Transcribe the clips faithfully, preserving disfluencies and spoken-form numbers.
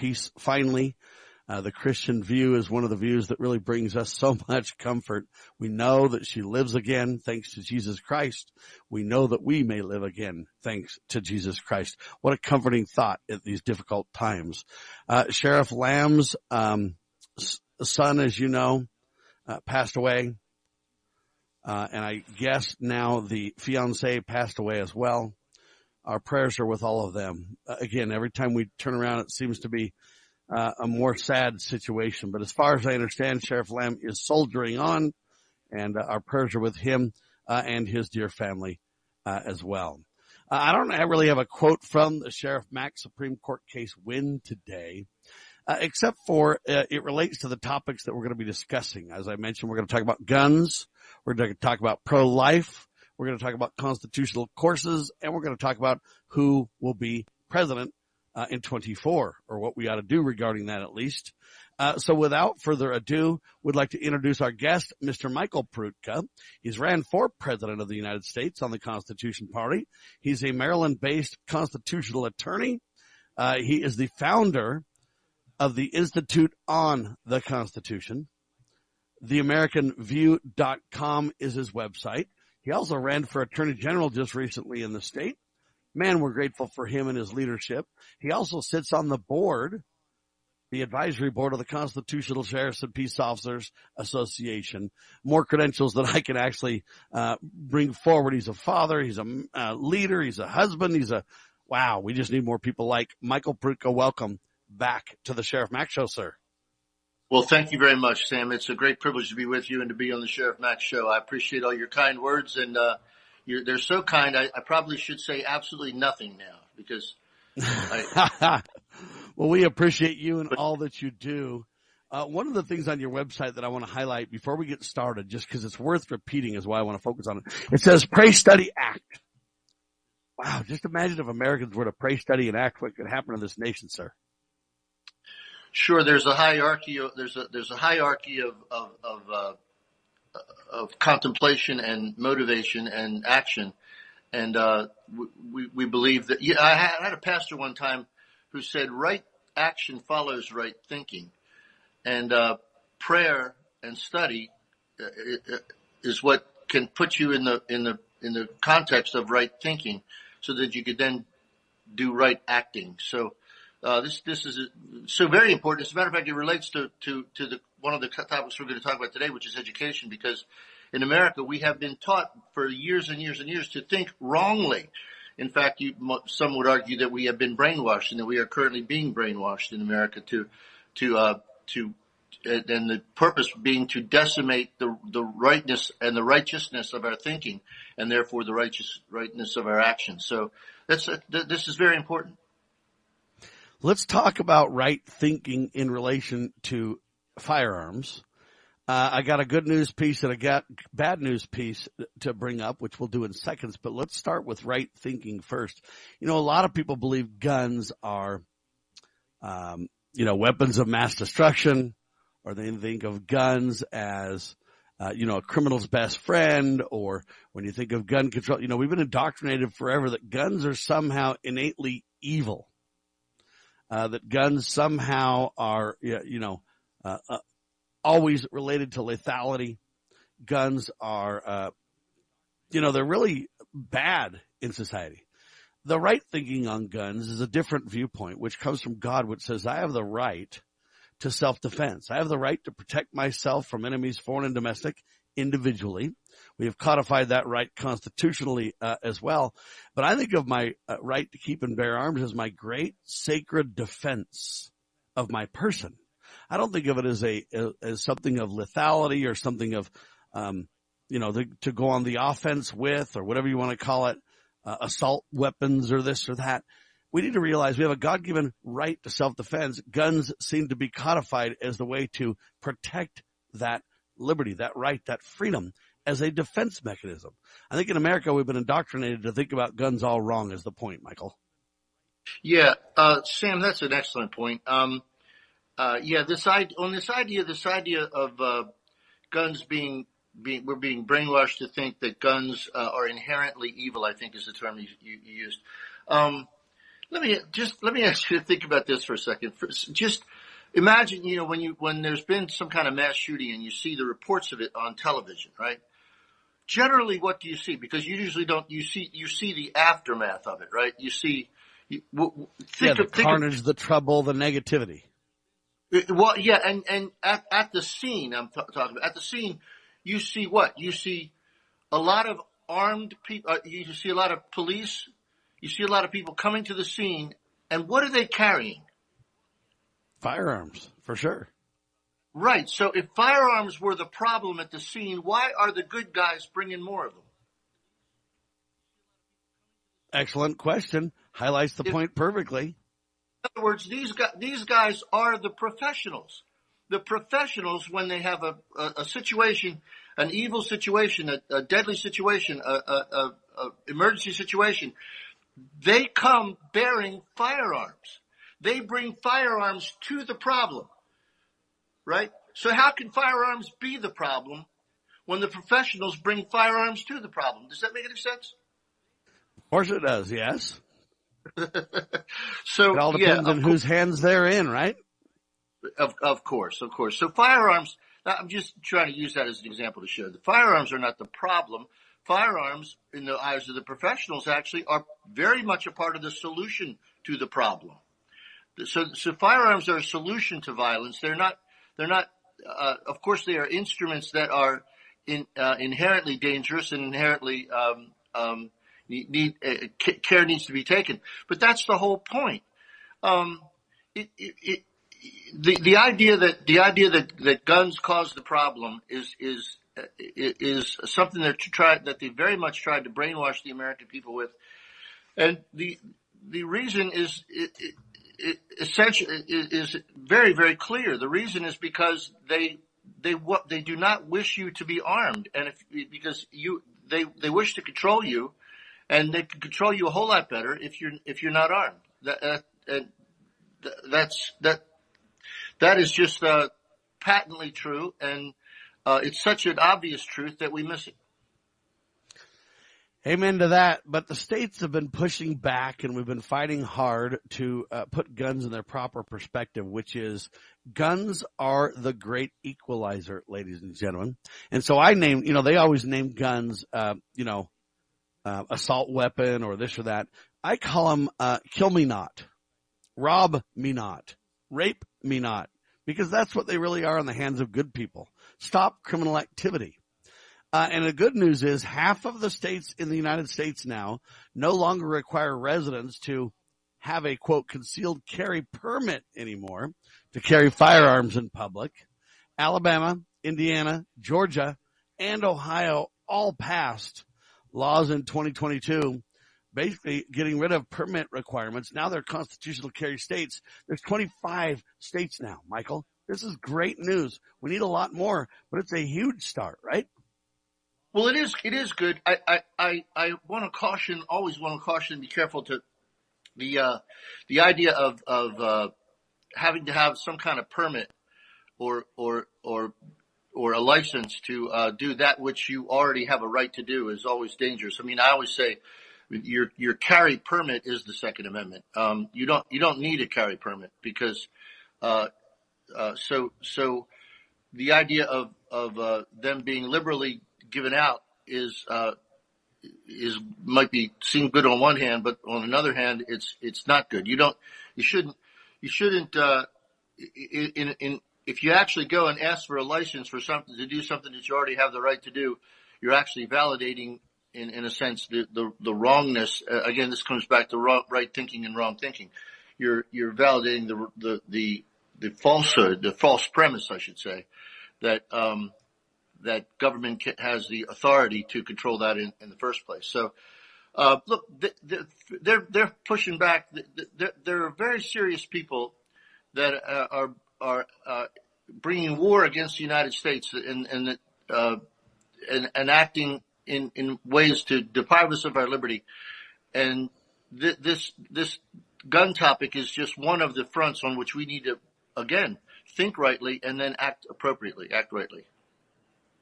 peace finally. Uh, the Christian view is one of the views that really brings us so much comfort. We know that she lives again thanks to Jesus Christ. We know that we may live again thanks to Jesus Christ. What a comforting thought at these difficult times. Uh, Sheriff Lamb's um, son, as you know, uh, passed away. Uh, and I guess now the fiance passed away as well. Our prayers are with all of them. Uh, again, every time we turn around, it seems to be uh, a more sad situation. But as far as I understand, Sheriff Lamb is soldiering on, and uh, our prayers are with him uh, and his dear family uh, as well. Uh, I don't I really have a quote from the Sheriff Mack Supreme Court case win today. Uh, except for uh, it relates to the topics that we're going to be discussing. As I mentioned, we're going to talk about guns. We're going to talk about pro-life. We're going to talk about constitutional courses, and we're going to talk about who will be president uh, in twenty-four, or what we ought to do regarding that at least. Uh, so without further ado, we'd like to introduce our guest, Mister Michael Peroutka. He's ran for president of the United States on the Constitution Party. He's a Maryland-based constitutional attorney. Uh, he is the founder of the Institute on the Constitution. The American View dot com is his website. He also ran for Attorney General just recently in the state. Man, we're grateful for him and his leadership. He also sits on the board, the advisory board of the Constitutional Sheriffs and Peace Officers Association. More credentials that I can actually uh, bring forward. He's a father. He's a uh, leader. He's a husband. He's a, wow, we just need more people like Michael Peroutka. Welcome back to the Sheriff Mack Show, sir. Well, thank you very much, Sam. It's a great privilege to be with you and to be on the Sheriff Mack Show. I appreciate all your kind words, and uh, you're, they're so kind. I, I probably should say absolutely nothing now because I, well, we appreciate you and all that you do. Uh, one of the things on your website that I want to highlight before we get started, just because it's worth repeating is why I want to focus on it. It says Pray, Study, Act. Wow, just imagine if Americans were to pray, study, and act, what could happen to this nation, sir. Sure, there's a hierarchy. Of, there's a there's a hierarchy of of of, uh, of contemplation and motivation and action, and uh, we we believe that. Yeah, I had a pastor one time who said, "Right action follows right thinking," and uh, prayer and study is what can put you in the in the in the context of right thinking, so that you could then do right acting. So. Uh, this, this is so very important. As a matter of fact, it relates to, to, to the, one of the topics we're going to talk about today, which is education, because in America, we have been taught for years and years and years to think wrongly. In fact, you, some would argue that we have been brainwashed and that we are currently being brainwashed in America to, to, uh, to, and the purpose being to decimate the, the rightness and the righteousness of our thinking and therefore the righteous, rightness of our actions. So that's, uh, th- this is very important. Let's talk about right thinking in relation to firearms. Uh, I got a good news piece and I got bad news piece to bring up, which we'll do in seconds, but let's start with right thinking first. You know, a lot of people believe guns are, um, you know, weapons of mass destruction, or they think of guns as, uh, you know, a criminal's best friend, or when you think of gun control, you know, we've been indoctrinated forever that guns are somehow innately evil. Uh, that guns somehow are, you know, uh, uh, always related to lethality. Guns are, uh, you know, they're really bad in society. The right thinking on guns is a different viewpoint, which comes from God, which says, I have the right to self-defense. I have the right to protect myself from enemies, foreign and domestic, individually. We have codified that right constitutionally uh, as well. But I think of my uh, right to keep and bear arms as my great sacred defense of my person. I don't think of it as a as something of lethality or something of, um, you know, the, to go on the offense with, or whatever you want to call it, uh, assault weapons or this or that. We need to realize we have a God-given right to self-defense. Guns seem to be codified as the way to protect that liberty, that right, that freedom as a defense mechanism. I think in America we've been indoctrinated to think about guns all wrong is the point, Michael. Yeah, uh, Sam, that's an excellent point. Um, uh, yeah, this idea, on this idea, this idea of, uh, guns being, being, we're being brainwashed to think that guns, uh, are inherently evil, I think is the term you, you, you used. Um, Let me just, let me ask you to think about this for a second. For, just imagine, you know, when you, when there's been some kind of mass shooting and you see the reports of it on television, right? Generally, what do you see? Because you usually don't, you see, you see the aftermath of it, right? You see, you, w- think yeah, the of, think carnage, of, the trouble, the negativity. well, yeah, and, and at, at the scene, I'm t- talking about, at the scene, you see what? You see a lot of armed people, uh, you see a lot of police, you see a lot of people coming to the scene, and what are they carrying? Firearms, for sure. Right, so if firearms were the problem at the scene, why are the good guys bringing more of them? Excellent question. Highlights the If, point perfectly. In other words, these guys, these guys are the professionals. The professionals, when they have a, a, a situation, an evil situation, a, a deadly situation, a, a, a, a emergency situation, they come bearing firearms. They bring firearms to the problem, right? So how can firearms be the problem when the professionals bring firearms to the problem? Does that make any sense? Of course it does, yes. So, It all yeah, depends on of whose hands they're in, right? Of, of course, of course. So firearms, I'm just trying to use that as an example to show the firearms are not the problem. Firearms, in the eyes of the professionals, actually are very much a part of the solution to the problem. So, so firearms are a solution to violence. They're not, they're not, uh, of course they are instruments that are in, uh, inherently dangerous and inherently, um, um, need, uh, care needs to be taken. But that's the whole point. Um, it, it, it The the idea that the idea that, that guns cause the problem is is is something that you try that they very much tried to brainwash the American people with, and the the reason is it, it, it essentially is very very clear. The reason is because they they what they do not wish you to be armed, and if because you they they wish to control you, and they can control you a whole lot better if you're if you're not armed. That uh, and that's that. That is just uh, patently true, and uh, it's such an obvious truth that we miss it. Amen to that. But the states have been pushing back, and we've been fighting hard to uh, put guns in their proper perspective, which is guns are the great equalizer, ladies and gentlemen. And so I named, you know, they always name guns, uh, you know, uh, assault weapon or this or that. I call them uh, kill me not, rob me not, rape me not, because that's what they really are in the hands of good people. Stop criminal activity. Uh, and the good news is half of the states in the United States now no longer require residents to have a, quote, concealed carry permit anymore to carry firearms in public. Alabama, Indiana, Georgia, and Ohio all passed laws in twenty twenty-two basically getting rid of permit requirements. Now they're constitutional carry states. There's twenty-five states now, Michael. This is great news. We need a lot more, but it's a huge start, right? Well, it is. It is good. I I I, I want to caution. Always want to caution. Be careful to the uh, the idea of of uh, having to have some kind of permit or or or or a license to uh, do that which you already have a right to do is always dangerous. I mean, I always say your your carry permit is the Second Amendment. Um, you don't you don't need a carry permit because uh, uh, so so the idea of of uh, them being liberally given out is uh, is might be seen good on one hand, but on another hand, it's it's not good. You don't you shouldn't you shouldn't uh, in in if you actually go and ask for a license for something to do something that you already have the right to do, you're actually validating in in a sense the the, the wrongness. Uh, again, this comes back to wrong, right thinking and wrong thinking. You're you're validating the the the the falsehood, the false premise, I should say, that um that government has the authority to control that in, in the first place. So, uh, look, they're, they're pushing back. There, there are very serious people that uh, are, are, uh, bringing war against the United States and, and, uh, and, and acting in, in ways to deprive us of our liberty. And th- this, this gun topic is just one of the fronts on which we need to, again, think rightly and then act appropriately, act rightly.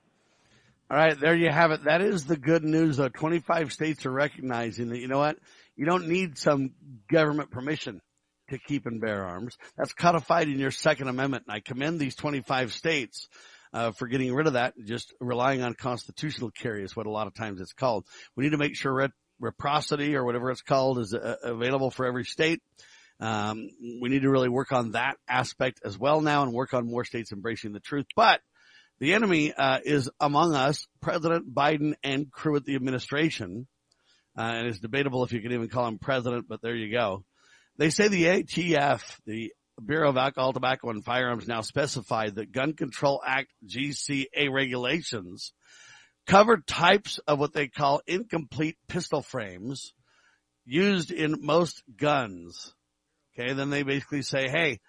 All right, there you have it. That is the good news, though. twenty-five states are recognizing that, you know what? You don't need some government permission to keep and bear arms. That's codified in your Second Amendment. And I commend these twenty-five states uh, for getting rid of that and just relying on constitutional carry is what a lot of times it's called. We need to make sure re- reciprocity or whatever it's called is uh, available for every state. Um, we need to really work on that aspect as well now and work on more states embracing the truth. But the enemy uh, is among us, President Biden and crew at the administration. Uh, and it's debatable if you can even call him president, but there you go. They say the A T F, the Bureau of Alcohol, Tobacco, and Firearms, now specified that Gun Control Act G C A regulations cover types of what they call incomplete pistol frames used in most guns. Okay, then they basically say, hey,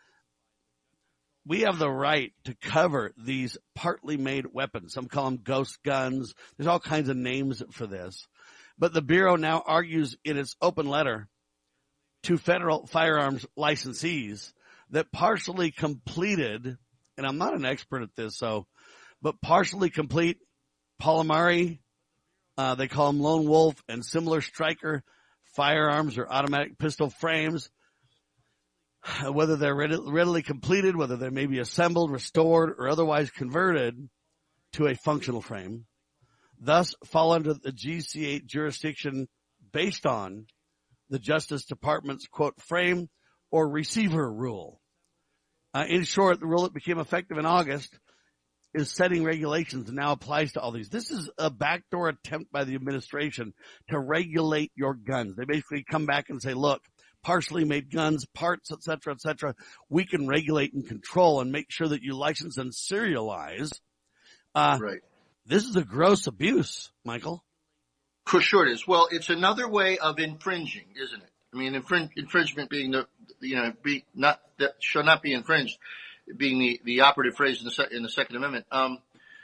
we have the right to cover these partly made weapons. Some call them ghost guns. There's all kinds of names for this. But the Bureau now argues in its open letter to federal firearms licensees that partially completed, and I'm not an expert at this, so, but partially complete Polymari, uh, they call them Lone Wolf, and similar striker firearms or automatic pistol frames, whether they're readily completed, whether they may be assembled, restored, or otherwise converted to a functional frame, thus fall under the G C A jurisdiction based on the Justice Department's, quote, frame or receiver rule. Uh, in short, the rule that became effective in August is setting regulations and now applies to all these. This is a backdoor attempt by the administration to regulate your guns. They basically come back and say, look, partially made guns, parts, et cetera, et cetera, we can regulate and control and make sure that you license and serialize. Uh, right. This is a gross abuse, Michael. For sure it is. Well, it's another way of infringing, isn't it? I mean, infring- infringement being the, you know, be not, that shall not be infringed, being the, the operative phrase in the, se- in the Second Amendment. Um,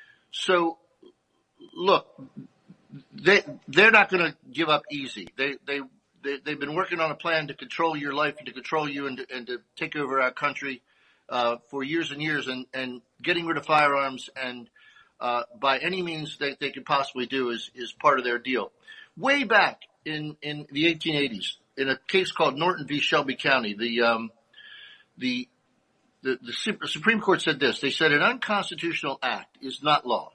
so, look, they, they're not going to give up easy. They, they, they, they've been working on a plan to control your life and to control you and to, and to take over our country, uh, for years and years, and, and getting rid of firearms and, Uh, by any means that they could possibly do is, is part of their deal. Way back in, in the eighteen eighties, in a case called Norton v. Shelby County, the, um, the, the, the Supreme Court said this. They said an unconstitutional act is not law.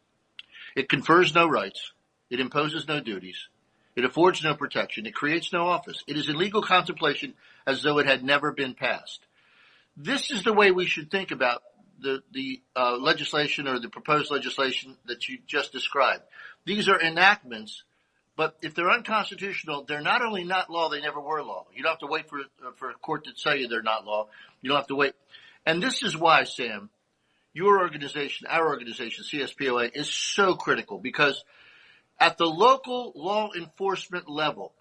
It confers no rights. It imposes no duties. It affords no protection. It creates no office. It is in legal contemplation as though it had never been passed. This is the way we should think about the, the uh, legislation or the proposed legislation that you just described. These are enactments, but if they're unconstitutional, they're not only not law, they never were law. You don't have to wait for, uh, for a court to tell you they're not law. You don't have to wait. And this is why, Sam, your organization, our organization, C S P O A, is so critical, because at the local law enforcement level,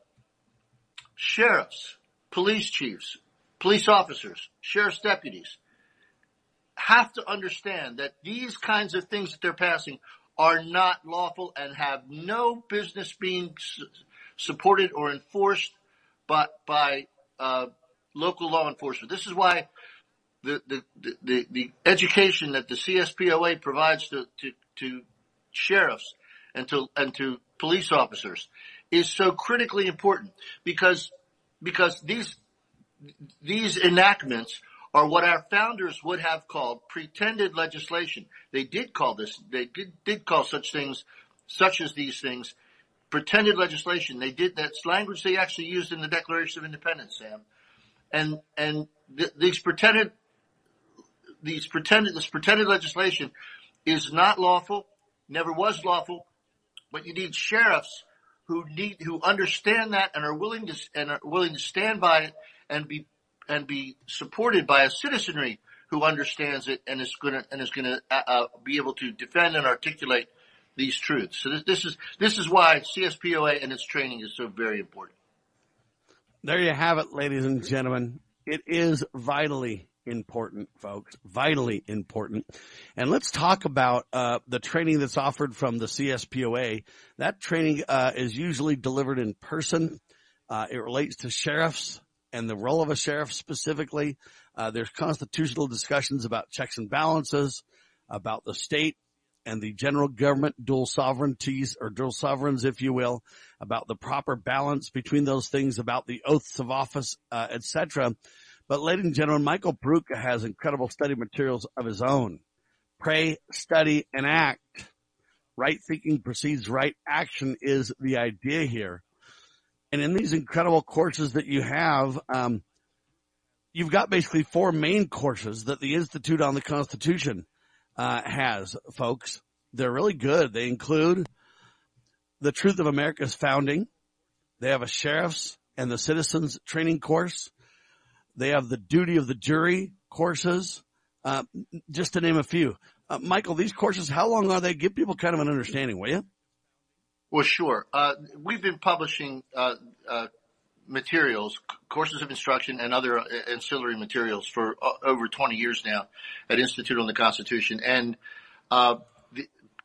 sheriffs, police chiefs, police officers, sheriff's deputies, have to understand that these kinds of things that they're passing are not lawful and have no business being su- supported or enforced by, by uh, local law enforcement. This is why the, the, the, the education that the C S P O A provides to, to, to sheriffs and to, and to police officers is so critically important, because, because these, these enactments are what our founders would have called pretended legislation. They did call this, they did, did call such things, such as these things, pretended legislation. They did, that's language they actually used in the Declaration of Independence, Sam. And, and th- these pretended, these pretended, this pretended legislation is not lawful, never was lawful, but you need sheriffs who need, who understand that and are willing to, and are willing to stand by it and be and be supported by a citizenry who understands it and is going to and is going to uh, uh, be able to defend and articulate these truths. So this, this is this is why C S P O A and its training is so very important. There you have it, ladies and gentlemen. It is vitally important, folks. Vitally important. And let's talk about uh the training that's offered from the C S P O A. That training uh is usually delivered in person. Uh it relates to sheriffs and the role of a sheriff specifically. Uh, there's constitutional discussions about checks and balances, about the state and the general government, dual sovereignties or dual sovereigns, if you will, about the proper balance between those things, about the oaths of office, uh, et cetera. But ladies and gentlemen, Michael Peroutka has incredible study materials of his own. Pray, study, and act. Right thinking precedes right action is the idea here. And in these incredible courses that you have, um, you've got basically four main courses that the Institute on the Constitution uh, has, folks. They're really good. They include the Truth of America's Founding. They have a Sheriff's and the Citizens Training course. They have the Duty of the Jury courses, uh, just to name a few. Uh, Michael, these courses, how long are they? Give people kind of an understanding, will you? Well, sure. Uh, we've been publishing uh, uh, materials, courses of instruction, and other uh, ancillary materials for uh, over twenty years now at Institute on the Constitution. And uh, the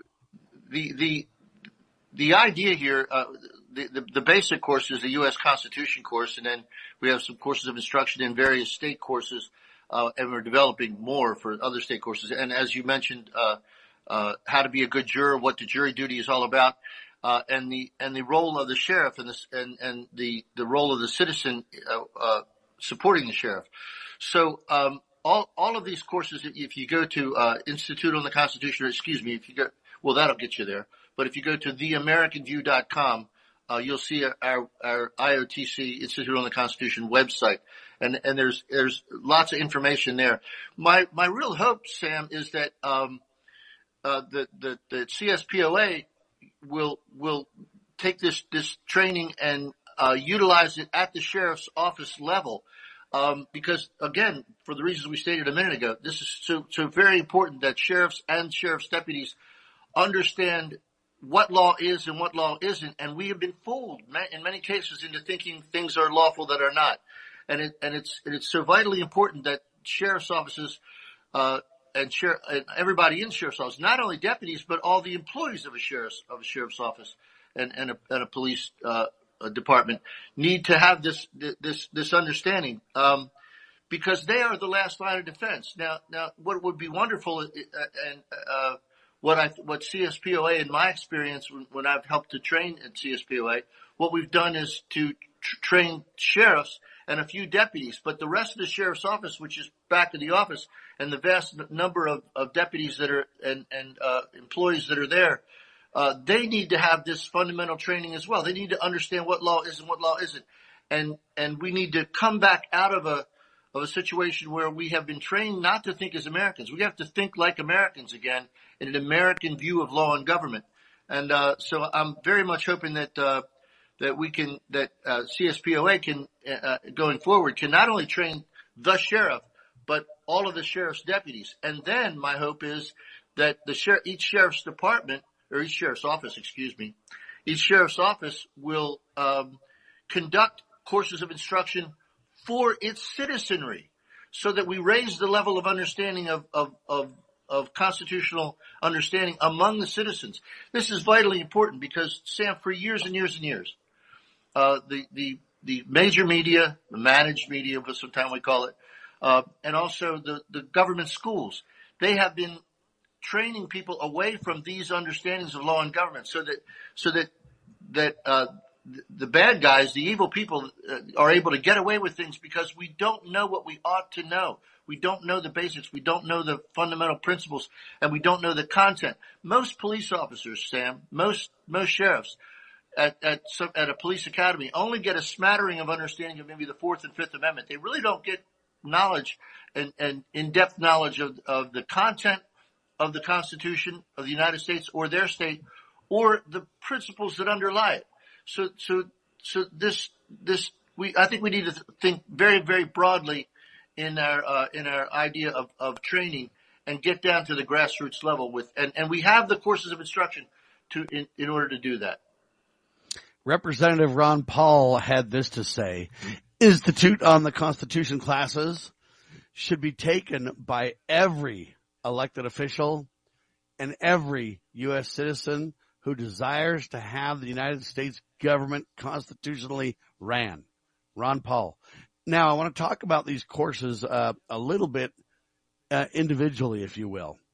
the the the idea here, uh, the, the the basic course is the U S Constitution course, and then we have some courses of instruction in various state courses. Uh, and we're developing more for other state courses. And as you mentioned, uh, uh, how to be a good juror, what the jury duty is all about, uh, and the, and the role of the sheriff and the, and, and the, the role of the citizen, uh, uh, supporting the sheriff. So, um, all, all of these courses, if you go to, uh, Institute on the Constitution, or excuse me, if you go, well, that'll get you there. But if you go to the american view dot com, uh, you'll see our, our I O T C, Institute on the Constitution website. And, and there's, there's lots of information there. My, my real hope, Sam, is that, um, uh, the, the, the C S P O A will, will take this, this training and, uh, utilize it at the sheriff's office level. Um, because again, for the reasons we stated a minute ago, this is so, so very important that sheriffs and sheriff's deputies understand what law is and what law isn't. And we have been fooled in many cases into thinking things are lawful that are not. And it, and it's, and it's so vitally important that sheriff's offices, uh, and sheriff, and everybody in sheriff's office, not only deputies, but all the employees of a sheriff's, of a sheriff's office and, and a, and a police, uh, a department need to have this, this, this understanding, um, because they are the last line of defense. Now, now, what would be wonderful, uh, and, uh, what I, what C S P O A, in my experience, when, when I've helped to train at C S P O A, what we've done is to tr- train sheriffs and a few deputies, but the rest of the sheriff's office, which is back of the office, and the vast number of, of deputies that are, and, and, uh, employees that are there, uh, they need to have this fundamental training as well. They need to understand what law is and what law isn't. And, and we need to come back out of a, of a situation where we have been trained not to think as Americans. We have to think like Americans again in an American view of law and government. And, uh, so I'm very much hoping that, uh, that we can, that, uh, C S P O A can, uh, going forward can not only train the sheriff, but all of the sheriff's deputies. And then my hope is that the sheriff, each sheriff's department, or each sheriff's office, excuse me, each sheriff's office will, um, conduct courses of instruction for its citizenry so that we raise the level of understanding of, of, of, of constitutional understanding among the citizens. This is vitally important because, Sam, for years and years and years, uh, the, the, the major media, the managed media, sometimes we call it, uh, and also the, the government schools, they have been training people away from these understandings of law and government so that, so that, that, uh, the bad guys, the evil people, uh, are able to get away with things because we don't know what we ought to know. We don't know the basics. We don't know the fundamental principles, and we don't know the content. Most police officers, Sam, most most sheriffs at at some, at a police academy only get a smattering of understanding of maybe the Fourth and Fifth Amendment. They really don't get knowledge and, and in-depth knowledge of of the content of the Constitution of the United States or their state, or the principles that underlie it. So, so, so this, this, we, I think we need to think very, very broadly in our, uh, in our idea of, of training and get down to the grassroots level with, and, and we have the courses of instruction to, in, in order to do that. Representative Ron Paul had this to say: Institute on the Constitution classes should be taken by every elected official and every U S citizen who desires to have the United States government constitutionally ran. Ron Paul. Now, I want to talk about these courses uh, a little bit uh, individually, if you will.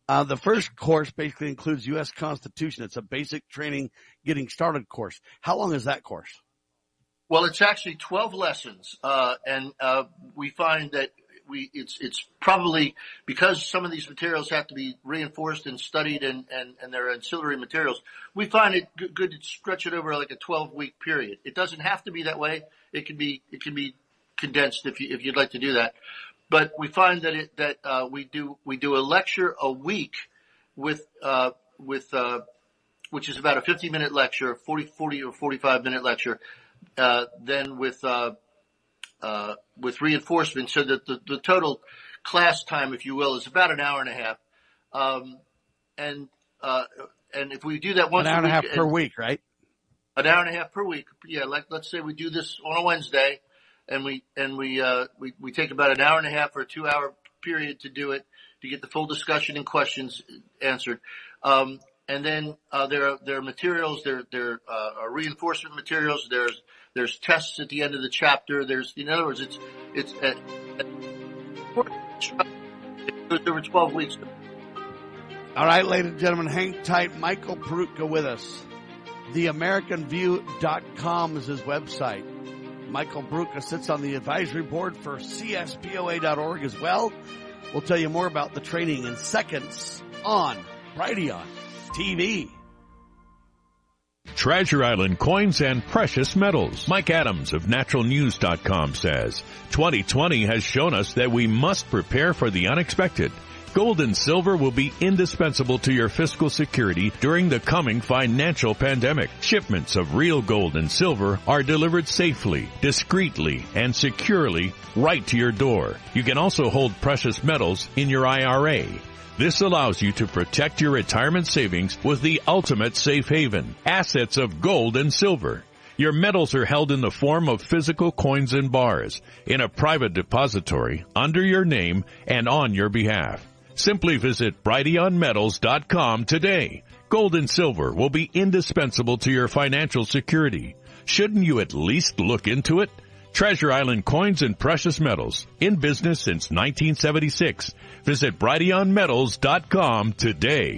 Uh, the first course basically includes U S Constitution. It's a basic training getting started course. How long is that course? Well, it's actually twelve lessons, uh, and uh, we find that we it's it's probably because some of these materials have to be reinforced and studied, and and and they're ancillary materials. We find it good, good to stretch it over like a twelve week period. It doesn't have to be that way. It can be it can be condensed if you if you'd like to do that. But we find that it that uh, we do we do a lecture a week with uh, with uh, which is about a fifty minute lecture, forty, forty or forty-five minute lecture. Uh, then with, uh, uh, with reinforcement, so that the, the total class time, if you will, is about an hour and a half. Um, and, uh, and if we do that once a week. An hour and a half per week, right? An hour and a half per week. Yeah. Like, let's say we do this on a Wednesday and we, and we, uh, we, we take about an hour and a half or a two hour period to do it, to get the full discussion and questions answered. Um, And then, uh, there are, there are materials, there, there, uh, are reinforcement materials, there's, there's tests at the end of the chapter, there's, in other words, it's, it's, at, at, it goes over twelve weeks. All right, ladies and gentlemen, hang tight. Michael Peroutka with us. the american view dot com is his website. Michael Peroutka sits on the advisory board for C S P O A dot org as well. We'll tell you more about the training in seconds on Brighteon T V. Treasure Island Coins and Precious Metals. Mike Adams of natural news dot com says, twenty twenty has shown us that we must prepare for the unexpected. Gold and silver will be indispensable to your fiscal security during the coming financial pandemic. Shipments of real gold and silver are delivered safely, discreetly, and securely right to your door. You can also hold precious metals in your I R A. This allows you to protect your retirement savings with the ultimate safe haven, assets of gold and silver. Your metals are held in the form of physical coins and bars in a private depository under your name and on your behalf. Simply visit Brighteon Metals dot com today. Gold and silver will be indispensable to your financial security. Shouldn't you at least look into it? Treasure Island Coins and Precious Metals, in business since nineteen seventy-six. Visit Brighteon Metals dot com today.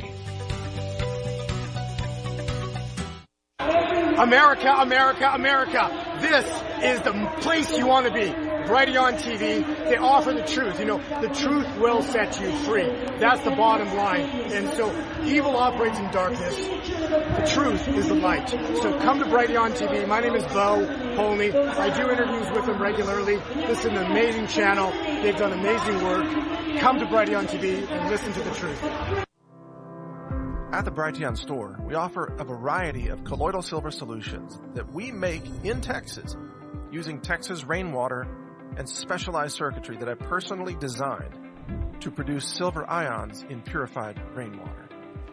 America, America, America. This is the place you want to be. Brighteon T V, they offer the truth. You know, the truth will set you free. That's the bottom line. And so evil operates in darkness. The truth is the light. So come to Brighteon T V. My name is Bo Holney. I do interviews with them regularly. This is an amazing channel. They've done amazing work. Come to Brighteon T V and listen to the truth. At the Brighteon store, we offer a variety of colloidal silver solutions that we make in Texas using Texas rainwater and specialized circuitry that I personally designed to produce silver ions in purified rainwater.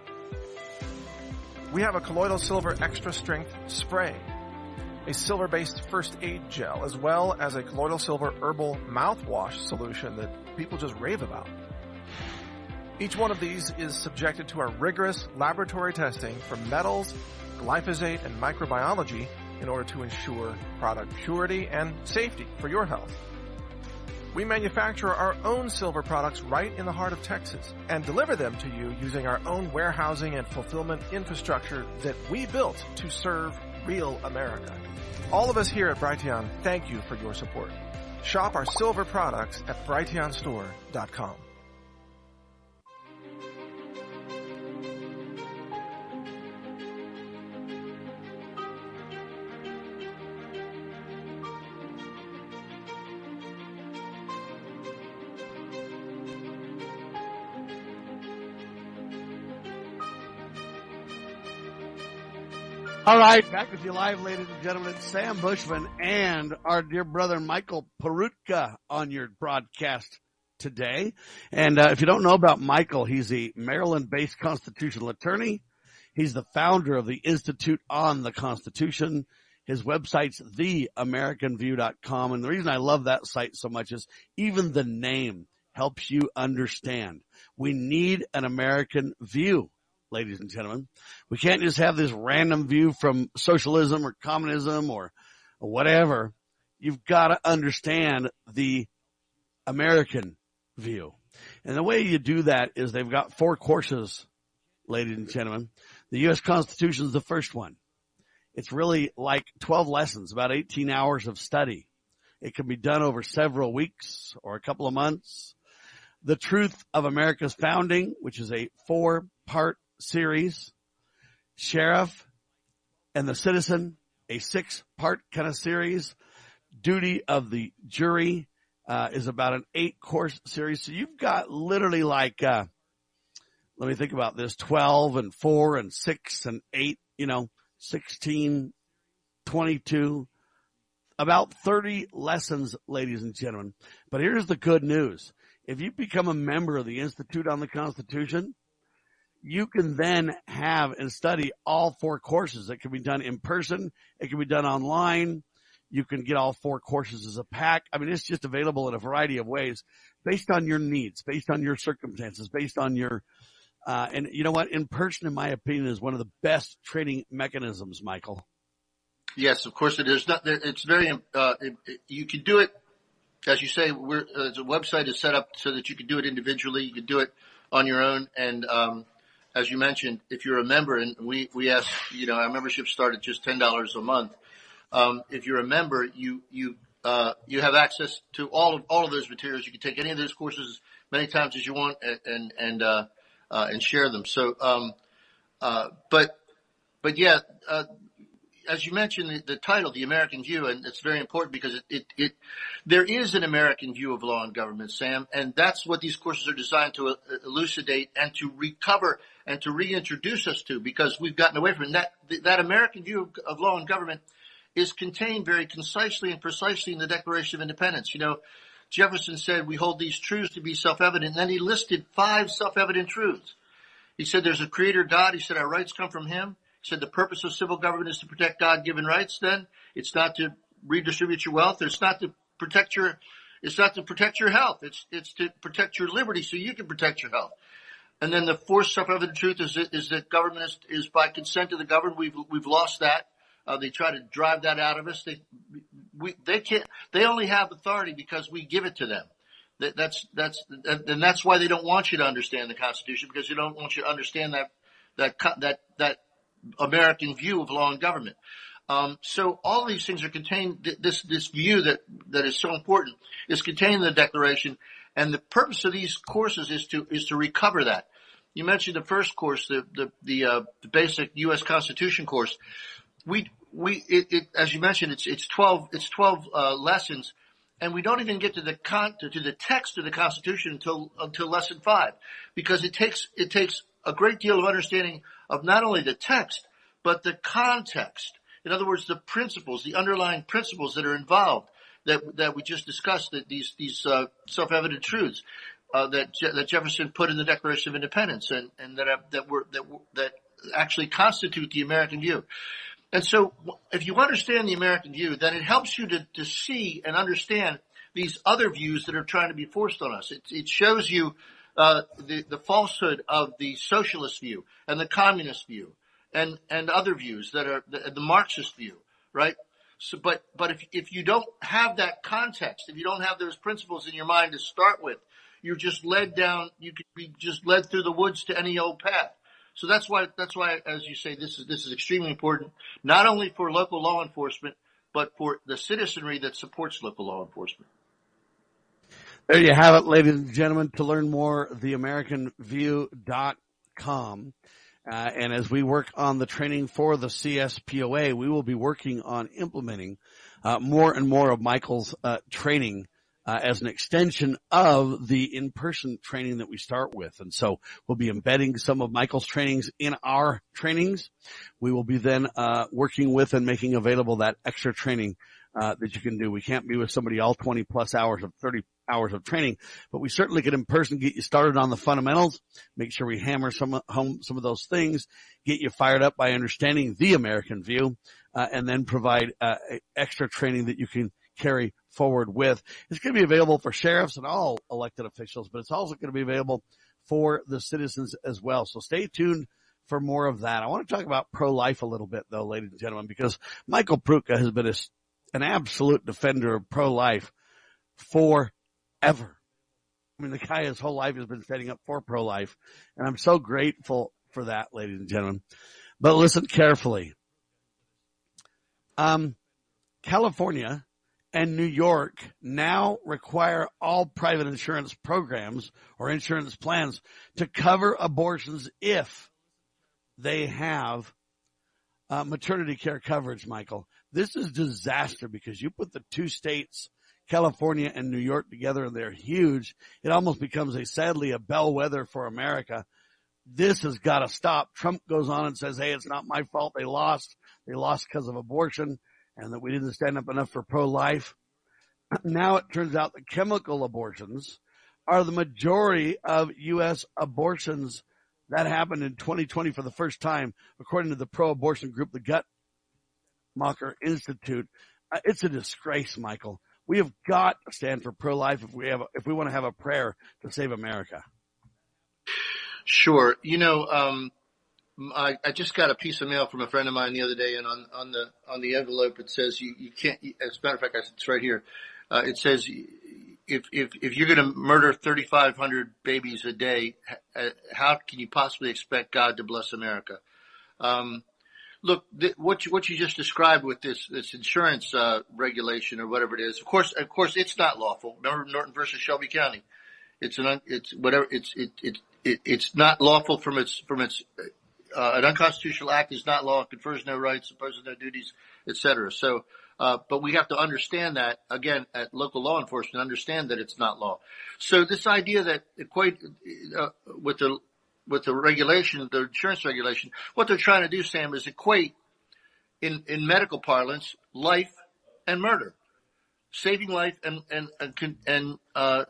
We have a colloidal silver extra strength spray, a silver-based first aid gel, as well as a colloidal silver herbal mouthwash solution that people just rave about. Each one of these is subjected to our rigorous laboratory testing for metals, glyphosate, and microbiology in order to ensure product purity and safety for your health. We manufacture our own silver products right in the heart of Texas and deliver them to you using our own warehousing and fulfillment infrastructure that we built to serve real America. All of us here at Brighteon thank you for your support. Shop our silver products at Brighteon Store dot com. All right, back with you live, ladies and gentlemen. It's Sam Bushman and our dear brother Michael Peroutka on your broadcast today. And uh, if you don't know about Michael, he's a Maryland-based constitutional attorney. He's the founder of the Institute on the Constitution. His website's the american view dot com. And the reason I love that site so much is even the name helps you understand. We need an American view. Ladies and gentlemen, we can't just have this random view from socialism or communism or, or whatever. You've got to understand the American view. And the way you do that is they've got four courses, ladies and gentlemen. The U S Constitution is the first one. It's really like twelve lessons, about eighteen hours of study. It can be done over several weeks or a couple of months. The Truth of America's Founding, which is a four-part series. Sheriff and the Citizen, a six-part kind of series. Duty of the Jury uh, is about an eight-course series. So you've got literally like, uh, let me think about this, twelve and four and six and eight, you know, sixteen, twenty-two, about thirty lessons, ladies and gentlemen. But here's the good news. If you become a member of the Institute on the Constitution, you can then have and study all four courses. It can be done in person. It can be done online. You can get all four courses as a pack. I mean, it's just available in a variety of ways based on your needs, based on your circumstances, based on your, uh, and you know what? In person, in my opinion, is one of the best training mechanisms, Michael. Yes, of course it is. Not, it's very, uh, it, it, you can do it, as you say, we're, uh, the website is set up so that you can do it individually. You can do it on your own. And, um, as you mentioned, if you're a member, and we, we ask, you know, our membership started just ten dollars a month. Um, if you're a member, you, you, uh, you have access to all of, all of those materials. You can take any of those courses as many times as you want and, and, and, uh, uh, and share them. So, um, uh, but, but yeah, uh, as you mentioned, the, the title, The American View, and it's very important because it, it, it, there is an American view of law and government, Sam, and that's what these courses are designed to uh, elucidate and to recover and to reintroduce us to, because we've gotten away from it. That, that American view of, of law and government is contained very concisely and precisely in the Declaration of Independence. You know, Jefferson said we hold these truths to be self-evident, and then he listed five self-evident truths. He said there's a creator God. He said our rights come from him. He said the purpose of civil government is to protect God-given rights. Then it's not to redistribute your wealth. It's not to protect your, it's not to protect your health. It's, it's to protect your liberty so you can protect your health. And then the fourth self-evident truth is, is that government is, is by consent of the governed. We've, we've lost that. Uh, they try to drive that out of us. They, we, they can't, they only have authority because we give it to them. That, that's, that's, and that's why they don't want you to understand the Constitution, because they don't want you to understand that, that, that, that, American view of law and government. Um, so all these things are contained, this, this view that, that is so important is contained in the Declaration. And the purpose of these courses is to, is to recover that. You mentioned the first course, the, the, the, uh, the basic U S Constitution course. We, we, it, it, as you mentioned, it's, it's twelve, it's twelve, uh, lessons. And we don't even get to the con, to the text of the Constitution until, until lesson five, because it takes, it takes a great deal of understanding of not only the text, but the context. In other words, the principles, the underlying principles that are involved that, that we just discussed, that these, these, uh, self-evident truths, uh, that, Je- that Jefferson put in the Declaration of Independence and, and that, uh, that were, that, that actually constitute the American view. And so if you understand the American view, then it helps you to, to see and understand these other views that are trying to be forced on us. It, it shows you Uh, the, the falsehood of the socialist view and the communist view and, and other views that are the, the Marxist view, right? So, but, but if, if you don't have that context, if you don't have those principles in your mind to start with, you're just led down, you could be just led through the woods to any old path. So that's why, that's why, as you say, this is, this is extremely important, not only for local law enforcement, but for the citizenry that supports local law enforcement. There you have it, ladies and gentlemen. To learn more, the american view dot com. Uh, and as we work on the training for the C S P O A, we will be working on implementing uh, more and more of Michael's uh, training uh, as an extension of the in-person training that we start with. And so we'll be embedding some of Michael's trainings in our trainings. We will be then uh, working with and making available that extra training uh, that you can do. We can't be with somebody all twenty plus hours of thirty hours of training, but we certainly can in person get you started on the fundamentals, make sure we hammer some home some of those things, get you fired up by understanding the American view, uh, and then provide uh, extra training that you can carry forward with. It's going to be available for sheriffs and all elected officials, but it's also going to be available for the citizens as well. So stay tuned for more of that. I want to talk about pro-life a little bit, though, ladies and gentlemen, because Michael Pruka has been a, an absolute defender of pro-life forever. I mean, the guy his whole life has been standing up for pro-life, and I'm so grateful for that, ladies and gentlemen. But listen carefully. Um, California and New York now require all private insurance programs or insurance plans to cover abortions if they have uh, maternity care coverage, Michael. This is disaster because you put the two states, California and New York, together, and they're huge. It almost becomes a, sadly, a bellwether for America. This has got to stop. Trump goes on and says, hey, it's not my fault. They lost. They lost because of abortion and that we didn't stand up enough for pro-life. Now it turns out that chemical abortions are the majority of U S abortions that happened in twenty twenty for the first time, according to the pro-abortion group, the Guttmacher Institute. Uh, it's a disgrace, Michael. We have got to stand for pro-life if we have, if we want to have a prayer to save America. Sure. You know, um, I, I just got a piece of mail from a friend of mine the other day, and on, on the on the envelope it says you, you can't. As a matter of fact, it's right here. Uh, it says if if if you're going to murder thirty-five hundred babies a day, how can you possibly expect God to bless America? Um, look, th- what you, what you just described with this this insurance uh, regulation or whatever it is, of course, of course, it's not lawful. Remember Norton versus Shelby County? It's an it's whatever it's it it, it it's not lawful from its from its. Uh, an unconstitutional act is not law. It confers no rights, imposes no duties, et cetera. So, uh, but we have to understand that, again, at local law enforcement, understand that it's not law. So this idea that equate, uh, with the, with the regulation, the insurance regulation, what they're trying to do, Sam, is equate in, in medical parlance, life and murder. Saving life and, and, and, and, uh,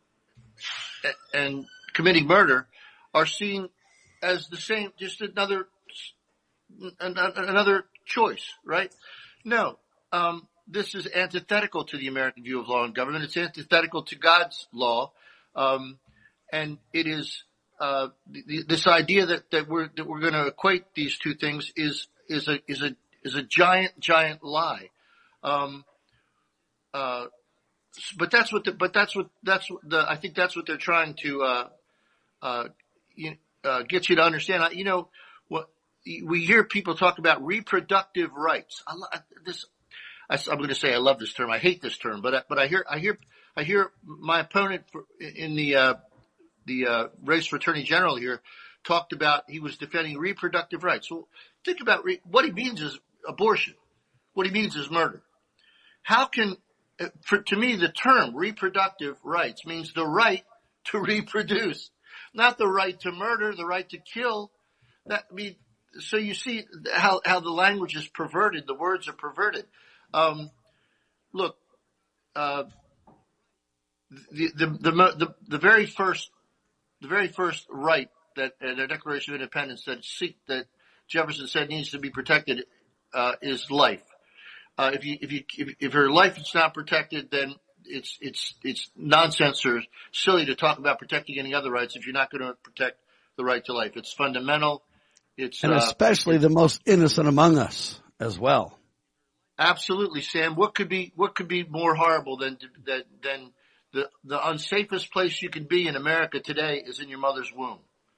and committing murder are seen as the same, just another, another choice, right? No, um, this is antithetical to the American view of law and government. It's antithetical to God's law, um, and it is uh, the, this idea that, that we're that we're going to equate these two things is is a is a is a giant giant lie. Um, uh, but that's what the, but that's what that's what the I think that's what they're trying to uh, uh, you. Uh, get you to understand. You know, what we hear people talk about reproductive rights. I, this, I, I'm going to say I love this term. I hate this term, but I, but I hear I hear I hear my opponent for, in the uh, the uh, race for attorney general here talked about he was defending reproductive rights. Well, think about re- what he means is abortion. What he means is murder. How can, for, to me, the term reproductive rights means the right to reproduce. Not the right to murder, the right to kill. That, I mean, so you see how, how the language is perverted, the words are perverted. Um, look, uh, the, the, the, the, the very first, the very first right that, uh, the Declaration of Independence that seek, that Jefferson said needs to be protected, uh, is life. Uh, if you, if you, if, if your life is not protected, then It's it's it's nonsense or silly to talk about protecting any other rights if you're not going to protect the right to life. It's fundamental. It's and especially uh, the most innocent among us as well. Absolutely, Sam. What could be what could be more horrible than than than the the unsafest place you can be in America today is in your mother's womb.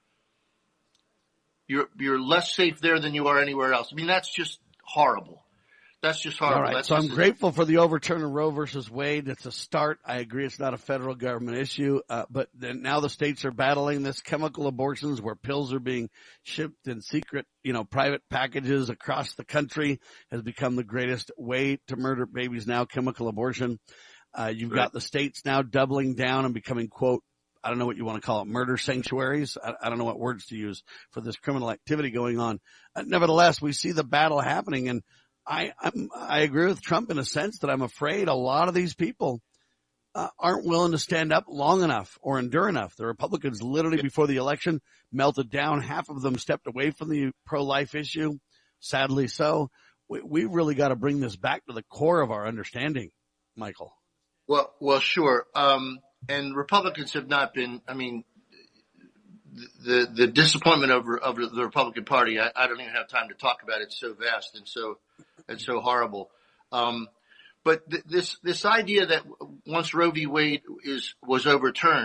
You're you're less safe there than you are anywhere else. I mean, that's just horrible. That's just horrible. All right. That's so I'm a, grateful for the overturn of Roe versus Wade. It's a start. I agree it's not a federal government issue, uh, but then now the states are battling this chemical abortions where pills are being shipped in secret, you know, private packages across the country has become the greatest way to murder babies now, chemical abortion. Uh, you've right. got the states now doubling down and becoming, quote, I don't know what you want to call it, murder sanctuaries. I, I don't know what words to use for this criminal activity going on. Uh, nevertheless, we see the battle happening, and I, I'm, I agree with Trump in a sense that I'm afraid a lot of these people uh, aren't willing to stand up long enough or endure enough. The Republicans literally before the election melted down. Half of them stepped away from the pro-life issue. Sadly so. We, we really got to bring this back to the core of our understanding, Michael. Well, well, sure. Um, and Republicans have not been, I mean, the, the disappointment over, over the Republican Party, I, I don't even have time to talk about it. It's so vast and so, and so horrible. Um, but th- this, this idea that once Roe v. Wade is, was overturned,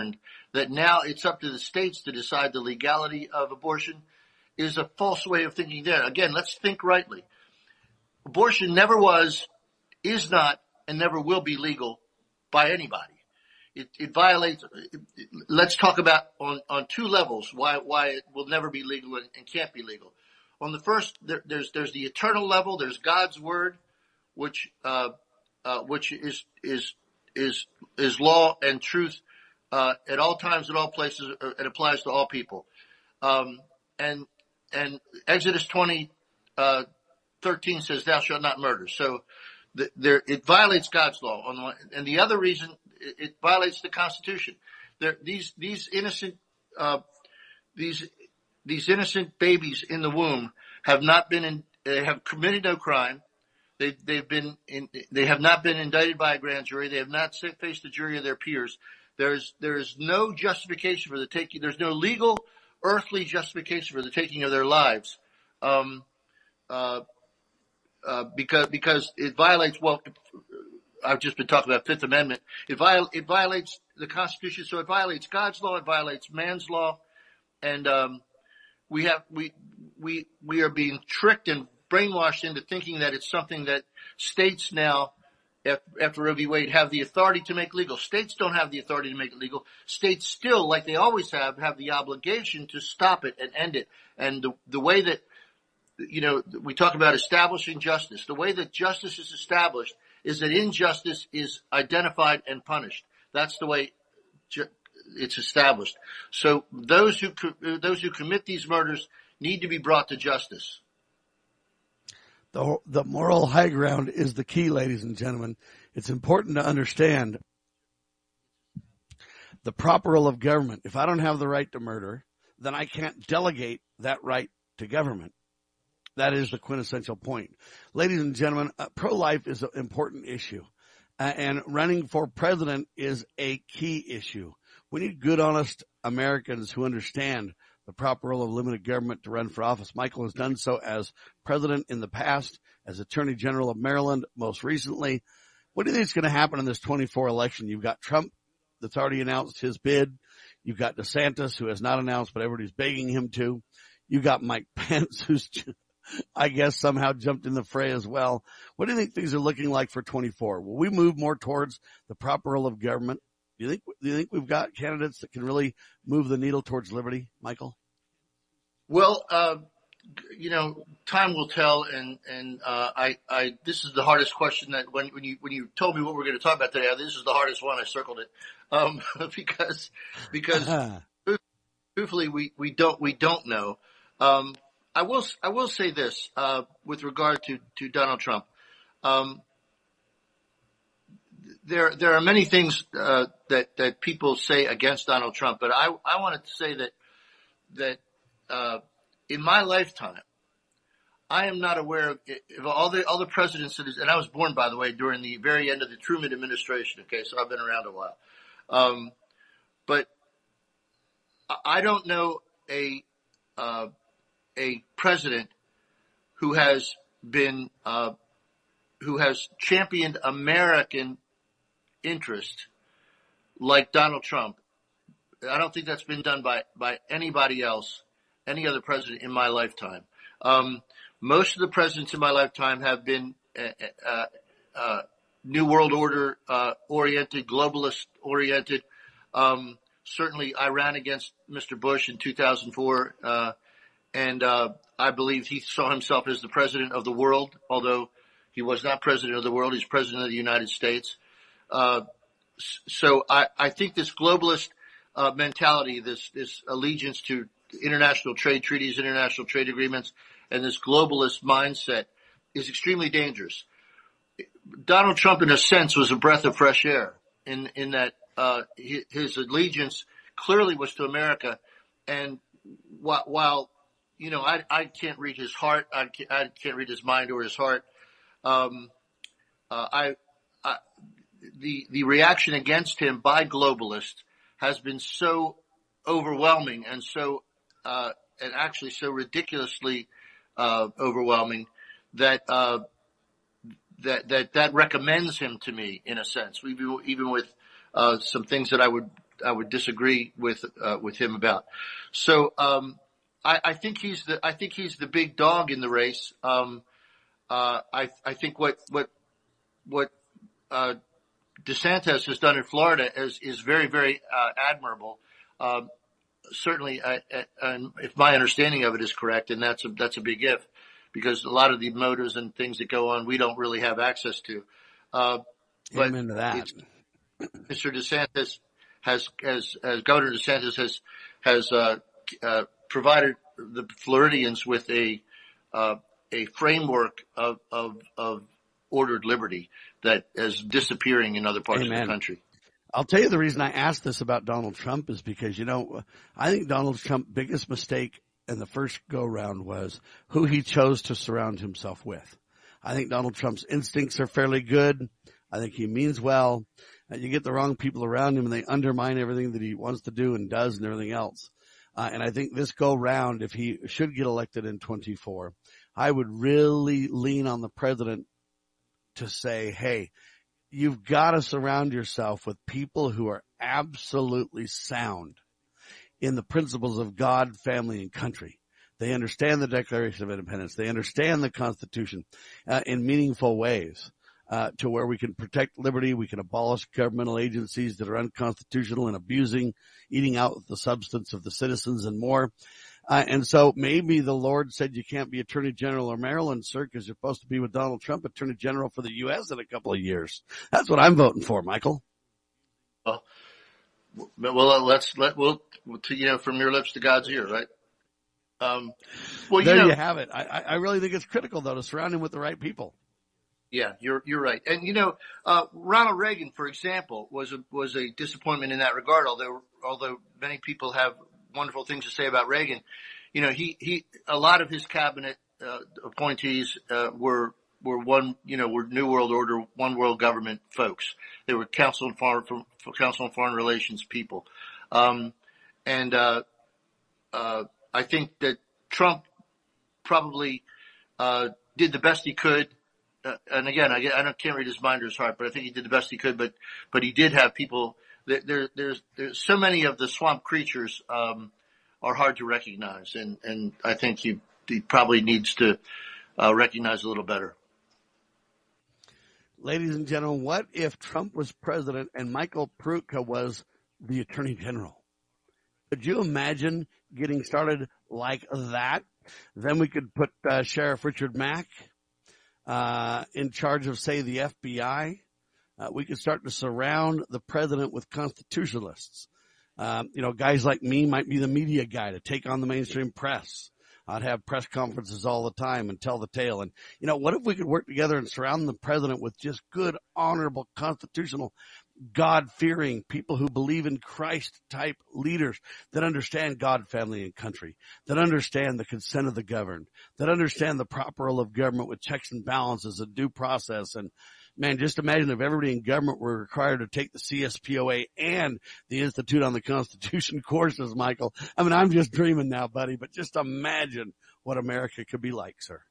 that now it's up to the states to decide the legality of abortion is a false way of thinking there. Again, let's think rightly. Abortion never was, is not, and never will be legal by anybody. It, it violates, it, it, let's talk about on, on two levels why, why it will never be legal and, and can't be legal. On the first, there, there's, there's the eternal level, there's God's word, which, uh, uh, which is, is, is, is law and truth, uh, at all times, at all places. It applies to all people. Um, and, and Exodus twenty, uh, thirteen says, thou shalt not murder. So the, there, it violates God's law on the one, and the other reason it, it violates the Constitution. There, these, these innocent, uh, these, these innocent babies in the womb have not been in, they have committed no crime. They, they've been in, they have not been indicted by a grand jury. They have not faced the jury of their peers. There's, there is no justification for the taking, there's no legal earthly justification for the taking of their lives. Um, uh, uh, because, because it violates, well, I've just been talking about Fifth Amendment. It, viol- it violates the Constitution, so it violates God's law, it violates man's law, and um, we have we we we are being tricked and brainwashed into thinking that it's something that states now, after Roe v. Wade, have the authority to make legal. States don't have the authority to make it legal. States still, like they always have, have the obligation to stop it and end it. And the the way that, you know, we talk about establishing justice. The way that justice is established is that injustice is identified and punished. That's the way ju- it's established. So those who co- those who commit these murders need to be brought to justice. The, the moral high ground is the key, ladies and gentlemen. It's important to understand the proper role of government. If I don't have the right to murder, then I can't delegate that right to government. That is the quintessential point. Ladies and gentlemen, uh, pro-life is an important issue, uh, and running for president is a key issue. We need good, honest Americans who understand the proper role of limited government to run for office. Michael has done so as president in the past, as Attorney General of Maryland most recently. What do you think is going to happen in this twenty-four election? You've got Trump that's already announced his bid. You've got DeSantis, who has not announced, but everybody's begging him to. You've got Mike Pence, who's, I guess, somehow jumped in the fray as well. What do you think things are looking like for twenty-four? Will we move more towards the proper role of government? Do you think, do you think we've got candidates that can really move the needle towards liberty, Michael? Well, uh, you know, time will tell, and and uh, I, I this is the hardest question that when when you when you told me what we're going to talk about today, this is the hardest one. I circled it um, because because truthfully we we don't we don't know. Um, I will I will say this uh, with regard to to Donald Trump. Um, there there are many things uh, that that people say against Donald Trump, but I I wanted to say that that. Uh, in my lifetime, I am not aware of, of all the all the presidents that is, and I was born, by the way, during the very end of the Truman administration. Okay, so I've been around a while, um, but I don't know a uh, a president who has been uh, who has championed American interest like Donald Trump. I don't think that's been done by by anybody else. Any other president in my lifetime. Um, most of the presidents in my lifetime have been uh, uh, uh, New World Order uh, oriented, globalist oriented. Um, certainly, I ran against Mister Bush in two thousand four, uh, and uh, I believe he saw himself as the president of the world, although he was not president of the world. He's president of the United States. Uh, so I, I think this globalist uh, mentality, this this allegiance to international trade treaties, international trade agreements, and this globalist mindset is extremely dangerous. Donald Trump, in a sense, was a breath of fresh air in, in that, uh, his allegiance clearly was to America. And while, while you know, I, I can't read his heart, I can't, I can't read his mind or his heart, um, uh, I, I, the, the reaction against him by globalists has been so overwhelming and so Uh, and actually so ridiculously uh, overwhelming that uh, that that that recommends him to me in a sense. Even even with uh, some things that I would I would disagree with, uh, with him about. So, um, I, I think he's the, I think he's the big dog in the race. Um, uh, I, I think what, what, what, uh, DeSantis has done in Florida is, is very, very, uh, admirable. Um, certainly, I, I, if my understanding of it is correct, and that's a, that's a big if, because a lot of the motives and things that go on, we don't really have access to. Uh, but Amen to that. Mister DeSantis has, as, as Governor DeSantis has, has, uh, uh, provided the Floridians with a, uh, a framework of, of, of ordered liberty that is disappearing in other parts Amen. of the country. I'll tell you the reason I asked this about Donald Trump is because, you know, I think Donald Trump's biggest mistake in the first go round was who he chose to surround himself with. I think Donald Trump's instincts are fairly good. I think he means well. Uh, you get the wrong people around him and they undermine everything that he wants to do and does and everything else. Uh, and I think this go round, if he should get elected in twenty-four, I would really lean on the president to say, hey, you've got to surround yourself with people who are absolutely sound in the principles of God, family, and country. They understand the Declaration of Independence. They understand the Constitution uh, in meaningful ways uh, to where we can protect liberty. We can abolish governmental agencies that are unconstitutional and abusing, eating out the substance of the citizens and more. Uh, and so maybe the Lord said you can't be Attorney General of Maryland, sir, because you're supposed to be with Donald Trump, Attorney General for the U S in a couple of years. That's what I'm voting for, Michael. Well, well let's let we'll you know from your lips to God's ear, right? Um, well, there you, know, you have it. I, I really think it's critical, though, to surround him with the right people. Yeah, you're you're right. And you know, uh, Ronald Reagan, for example, was a was a disappointment in that regard. Although although many people have wonderful things to say about Reagan, you know, he he a lot of his cabinet uh, appointees uh, were were one you know were New World Order, one world government folks. They were Council on Foreign Council on Foreign Relations people, um, and uh, uh, I think that Trump probably uh, did the best he could. Uh, and again, I, I can't read his mind or his heart, but I think he did the best he could. But, but he did have people. There, there, there's, there's so many of the swamp creatures um, are hard to recognize, and, and I think he, he probably needs to uh, recognize a little better. Ladies and gentlemen, what if Trump was president and Michael Peroutka was the Attorney General? Could you imagine getting started like that? Then we could put uh, Sheriff Richard Mack Uh, in charge of, say, the F B I. Uh, we could start to surround the president with constitutionalists. Um, you know, guys like me might be the media guy to take on the mainstream press. I'd have press conferences all the time and tell the tale. And, you know, what if we could work together and surround the president with just good, honorable, constitutional, God-fearing people who believe in Christ-type leaders that understand God, family, and country, that understand the consent of the governed, that understand the proper role of government with checks and balances and due process. And, man, just imagine if everybody in government were required to take the C S P O A and the Institute on the Constitution courses, Michael. I mean, I'm just dreaming now, buddy, but just imagine what America could be like, sir.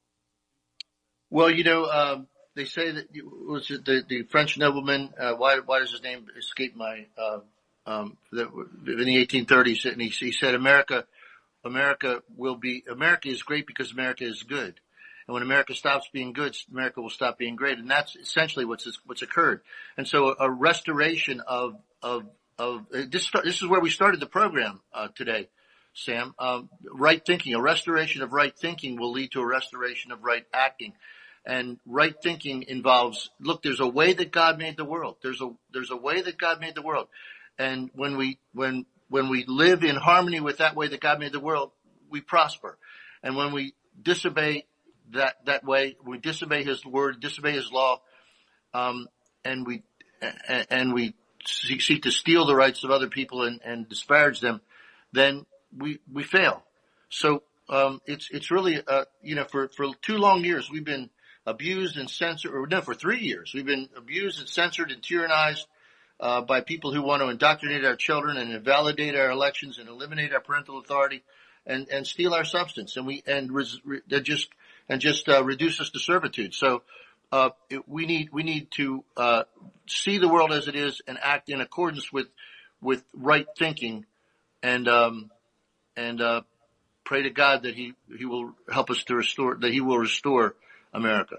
Well, you know, um, they say that was it the, the French nobleman. Uh, why, why does his name escape my? Uh, um, that in the eighteen thirties, and he, he said, "America, America will be. America is great because America is good, and when America stops being good, America will stop being great." And that's essentially what's what's occurred. And so, a restoration of of of this. This is where we started the program uh, today, Sam. Um, right thinking, a restoration of right thinking will lead to a restoration of right acting. And right thinking involves, look, there's a way that God made the world. There's a, there's a way that God made the world. And when we, when, when we live in harmony with that way that God made the world, we prosper. And when we disobey that, that way, we disobey his word, disobey his law, um, and we, and, and we seek to steal the rights of other people and, and disparage them, then we, we fail. So, um, it's, it's really, uh, you know, for, for two long years, we've been abused and censored, or no, for three years, we've been abused and censored and tyrannized, uh, by people who want to indoctrinate our children and invalidate our elections and eliminate our parental authority and, and steal our substance. And we, and res, re, just, and just, uh, reduce us to servitude. So, uh, it, we need, we need to, uh, see the world as it is and act in accordance with, with right thinking, and um, and uh, pray to God that he he will help us to restore, that he will restore America.